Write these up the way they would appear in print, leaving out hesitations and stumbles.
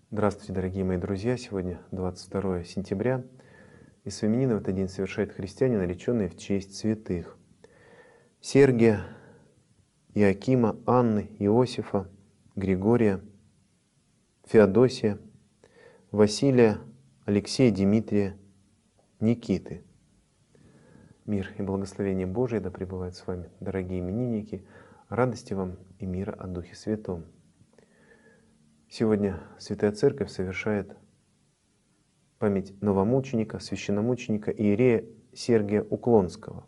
Здравствуйте, дорогие мои друзья! Сегодня 22 сентября, и с именины в этот день совершают христиане, нареченные в честь святых: Сергия, Иоакима, Анны, Иосифа, Григория, Феодосия, Василия, Алексея, Дмитрия, Никиты. Мир и благословение Божие да пребывает с вами, дорогие именинники, радости вам и мира от Духе Святом. Сегодня Святая Церковь совершает память новомученика, священномученика иерея Сергия Уклонского.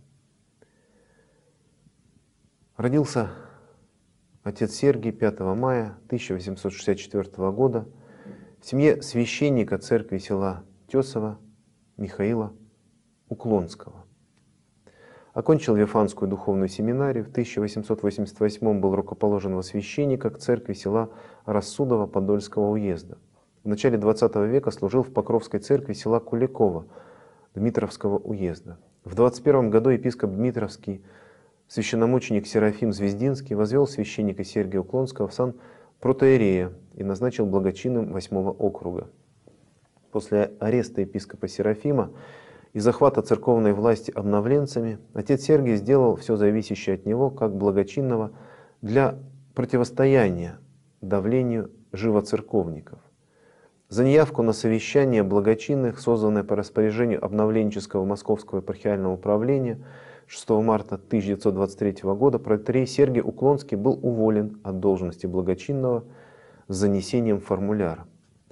Родился отец Сергий 5 мая 1864 года в семье священника церкви села Тесово Михаила Уклонского. Окончил Вифанскую духовную семинарию. В 1888 был рукоположен во священника к церкви села Рассудово Подольского уезда. В начале XX века служил в Покровской церкви села Куликово Дмитровского уезда. В 21 году епископ Дмитровский священномученик Серафим Звездинский возвел священника Сергия Уклонского в сан протоиерея и назначил благочинным 8-го округа. После ареста епископа Серафима и захвата церковной власти обновленцами отец Сергий сделал все зависящее от него как благочинного для противостояния давлению живоцерковников. За неявку на совещание благочинных, созданное по распоряжению обновленческого Московского епархиального управления 6 марта 1923 года, протоиерей Сергий Уклонский был уволен от должности благочинного с занесением формуляра.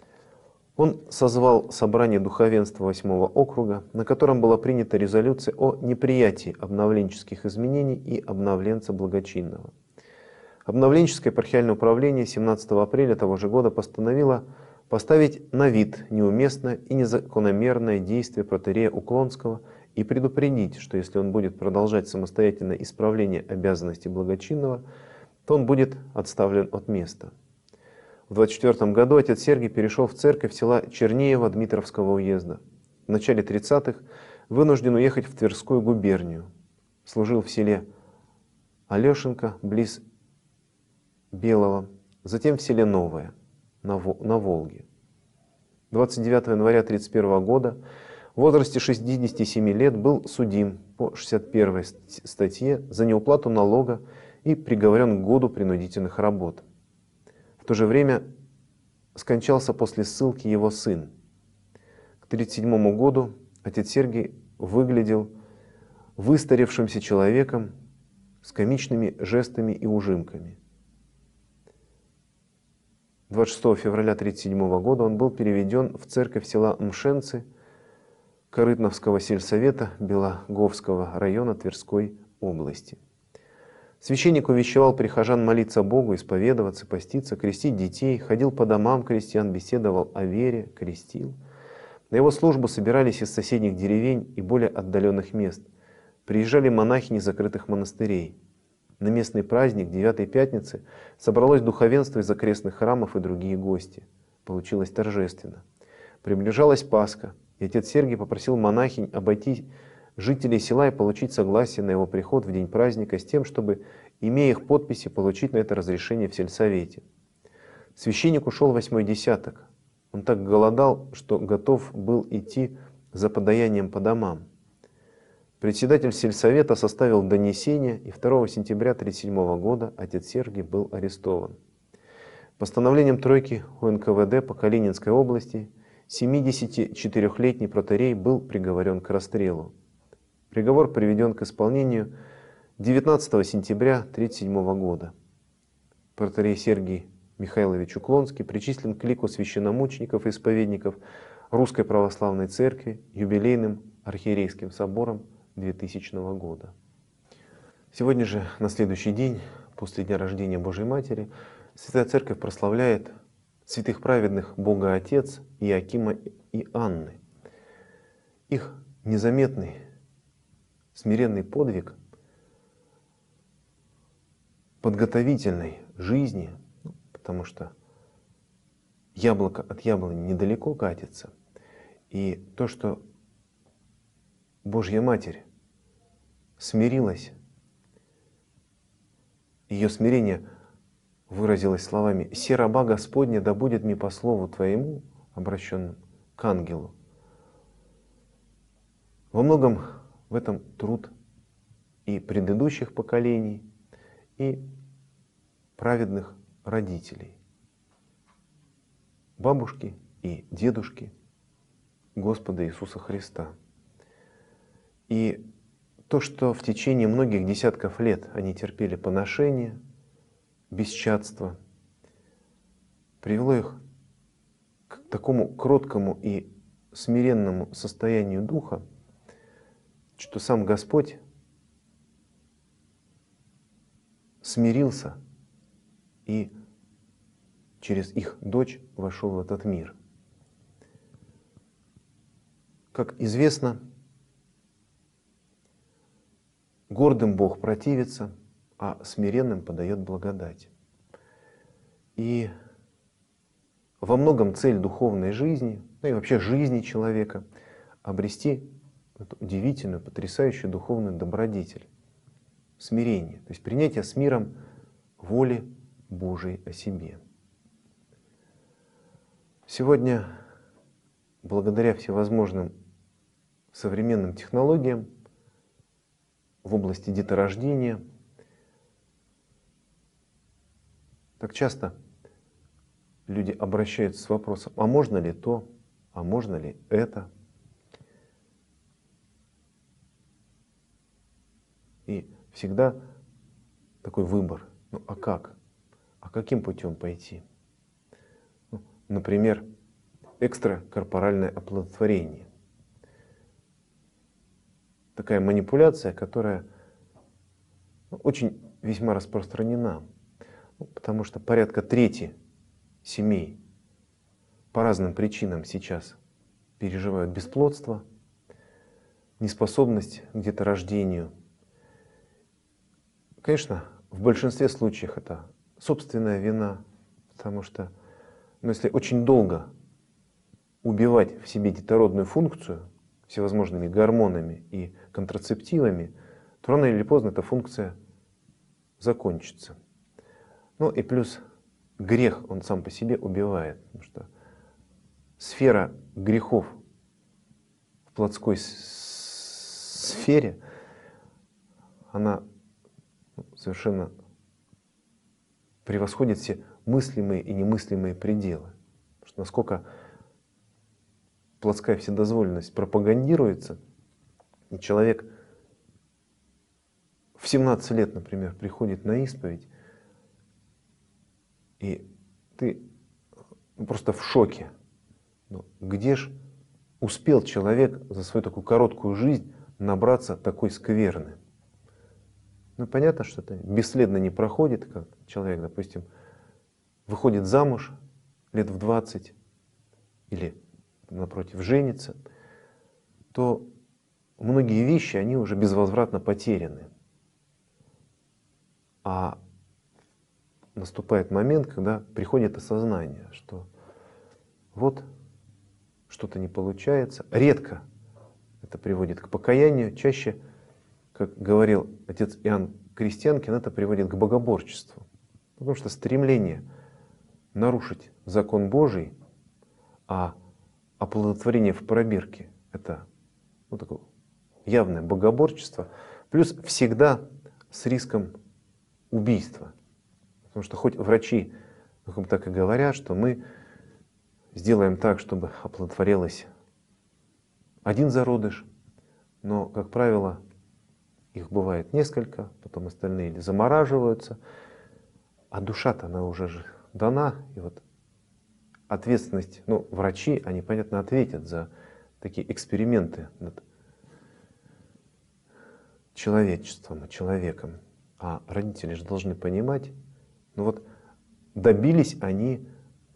Он созвал собрание духовенства 8-го округа, на котором была принята резолюция о неприятии обновленческих изменений и обновленца благочинного. Обновленческое епархиальное управление 17 апреля того же года постановило поставить на вид неуместное и незакономерное действие протоиерея Уклонского и предупредить, что если он будет продолжать самостоятельное исправление обязанностей благочинного, то он будет отставлен от места. В 1924 году отец Сергий перешел в церковь села Чернеево Дмитровского уезда. В начале 30-х вынужден уехать в Тверскую губернию. Служил в селе Алешенко близ Белого, затем в селе Новое на Волге. 29 января 1931 года в возрасте 67 лет был судим по 61 статье за неуплату налога и приговорен к году принудительных работ. В то же время скончался после ссылки его сын. К 1937 году отец Сергий выглядел выстаревшимся человеком с комичными жестами и ужимками. 26 февраля 1937 года он был переведен в церковь села Мшенцы Корытновского сельсовета Белоговского района Тверской области. Священник увещевал прихожан молиться Богу, исповедоваться, поститься, крестить детей, ходил по домам крестьян, беседовал о вере, крестил. На его службу собирались из соседних деревень и более отдаленных мест. Приезжали монахини закрытых монастырей. На местный праздник, 9-й пятницы, собралось духовенство из окрестных храмов и другие гости. Получилось торжественно. Приближалась Пасха, и отец Сергий попросил монахинь обойти жителей села и получить согласие на его приход в день праздника с тем, чтобы, имея их подписи, получить на это разрешение в сельсовете. Священник ушел в 8-й десяток. Он так голодал, что готов был идти за подаянием по домам. Председатель сельсовета составил донесение, и 2 сентября 1937 года отец Сергий был арестован. Постановлением тройки УНКВД по Калининской области 74-летний протоиерей был приговорен к расстрелу. Приговор приведен к исполнению 19 сентября 1937 года. Протоиерей Сергий Михайлович Уклонский причислен к лику священномучеников и исповедников Русской Православной Церкви юбилейным архиерейским собором 2000 года. Сегодня же, на следующий день, после дня рождения Божьей Матери, Святая Церковь прославляет святых праведных Бога Отец Иоакима и Анны. Их незаметный, смиренный подвиг подготовительной жизни, потому что яблоко от яблони недалеко катится, и то, что Божья Матерь смирилась, ее смирение выразилось словами «Се раба Господня, да будет мне по слову Твоему», обращенным к ангелу. Во многом в этом труд и предыдущих поколений, и праведных родителей, бабушки и дедушки Господа Иисуса Христа. И то, что в течение многих десятков лет они терпели поношение, бесчадство, привело их к такому кроткому и смиренному состоянию духа, что сам Господь смирился и через их дочь вошел в этот мир. Как известно, гордым Бог противится, а смиренным подает благодать. И во многом цель духовной жизни, ну и вообще жизни человека, обрести эту удивительную, потрясающую духовную добродетель, смирение, то есть принятие с миром воли Божией о себе. Сегодня, благодаря всевозможным современным технологиям в области деторождения, так часто люди обращаются с вопросом, а можно ли то, а можно ли это? И всегда такой выбор, ну а как? А каким путем пойти? Ну, например, экстракорпоральное оплодотворение. Такая манипуляция, которая очень весьма распространена, потому что порядка трети семей по разным причинам сейчас переживают бесплодство, неспособность к деторождению. Конечно, в большинстве случаев это собственная вина, потому что если очень долго убивать в себе детородную функцию всевозможными гормонами и контрацептивами, то рано или поздно эта функция закончится. Ну и плюс грех, он сам по себе убивает, потому что сфера грехов в плотской сфере, она совершенно превосходит все мыслимые и немыслимые пределы. Потому что насколько плотская вседозволенность пропагандируется, и человек в 17 лет, например, приходит на исповедь, и ты просто в шоке. Но где ж успел человек за свою такую короткую жизнь набраться такой скверны? Ну, понятно, что это бесследно не проходит, как человек, допустим, выходит замуж лет в 20 или, напротив, женится, то многие вещи, они уже безвозвратно потеряны. А наступает момент, когда приходит осознание, что вот что-то не получается. Редко это приводит к покаянию, чаще, как говорил отец Иоанн Крестьянкин, это приводит к богоборчеству. Потому что стремление нарушить закон Божий, а оплодотворение в пробирке — это такое явное богоборчество, плюс всегда с риском убийства. Потому что хоть врачи так и говорят, что мы сделаем так, чтобы оплодотворилось один зародыш, но, как правило, их бывает несколько, потом остальные или замораживаются, а душа-то она уже же дана, и вот ответственность, врачи, они, понятно, ответят за такие эксперименты над человечеством и человеком, а родители же должны понимать, добились они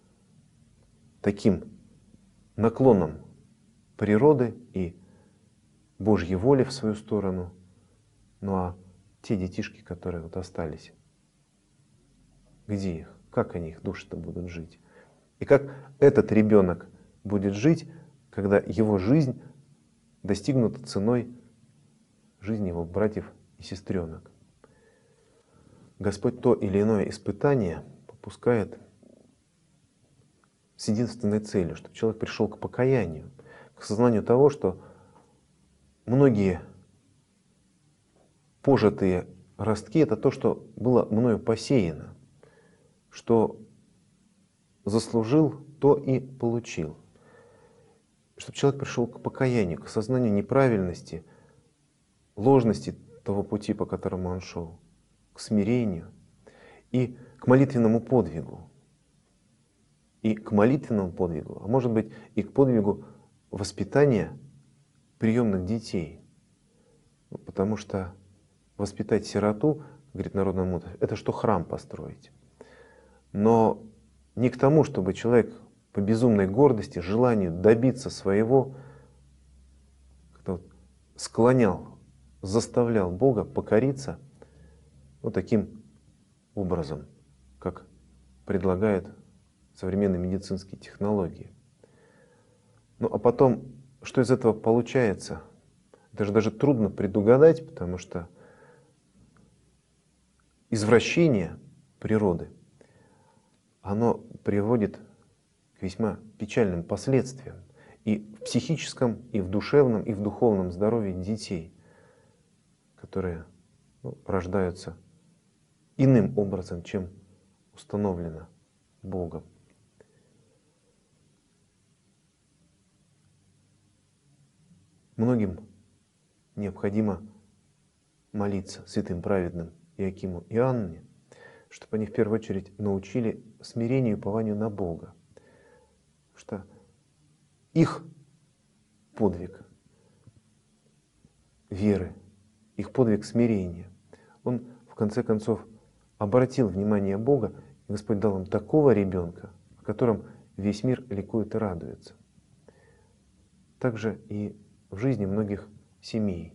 таким наклоном природы и Божьей воли в свою сторону. Ну а те детишки, которые остались, где их? Как они, их души-то будут жить? И как этот ребенок будет жить, когда его жизнь достигнута ценой жизни его братьев и сестренок? Господь то или иное испытание отпускает с единственной целью, чтобы человек пришел к покаянию, к осознанию того, что многие пожитые ростки — это то, что было мною посеяно, что заслужил, то и получил. Чтобы человек пришел к покаянию, к осознанию неправильности, ложности того пути, по которому он шел, к смирению и к молитвенному подвигу. И к молитвенному подвигу, а может быть и к подвигу воспитания приемных детей. Потому что воспитать сироту, говорит народная мудрость, это что храм построить. Но не к тому, чтобы человек по безумной гордости, желанию добиться своего, склонял, заставлял Бога покориться вот таким образом, как предлагают современные медицинские технологии. Ну а потом, что из этого получается, это же даже трудно предугадать, потому что извращение природы, оно приводит к весьма печальным последствиям и в психическом, и в душевном, и в духовном здоровье детей, которые рождаются иным образом, чем установлено Богом. Многим необходимо молиться святым праведным Иоакиму и Анне, чтобы они в первую очередь научили смирению и упованию на Бога. Что их подвиг веры, их подвиг смирения, он в конце концов обратил внимание Бога, и Господь дал им такого ребенка, о котором весь мир ликует и радуется. Также и в жизни многих семей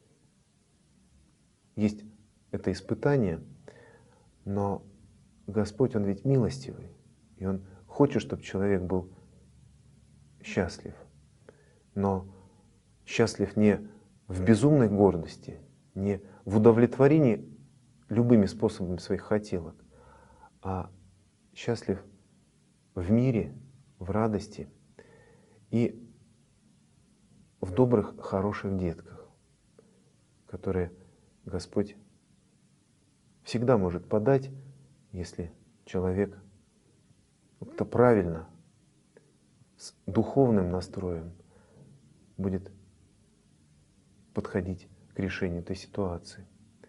есть это испытание, но Господь, Он ведь милостивый, и Он хочет, чтобы человек был счастлив. Но счастлив не в безумной гордости, не в удовлетворении любыми способами своих хотелок, а счастлив в мире, в радости и в добрых, хороших детках, которые Господь всегда может подать, если человек как-то правильно, с духовным настроем будет подходить к решению этой ситуации.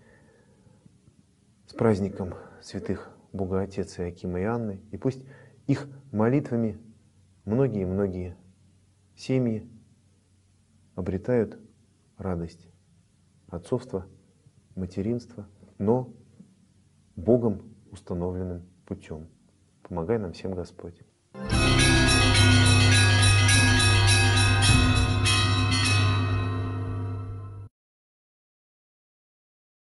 С праздником святых Бога Отец Иоакима и Анны, и пусть их молитвами многие-многие семьи обретают радость отцовства, материнства, но Богом установленным путем. Помогай нам всем, Господь.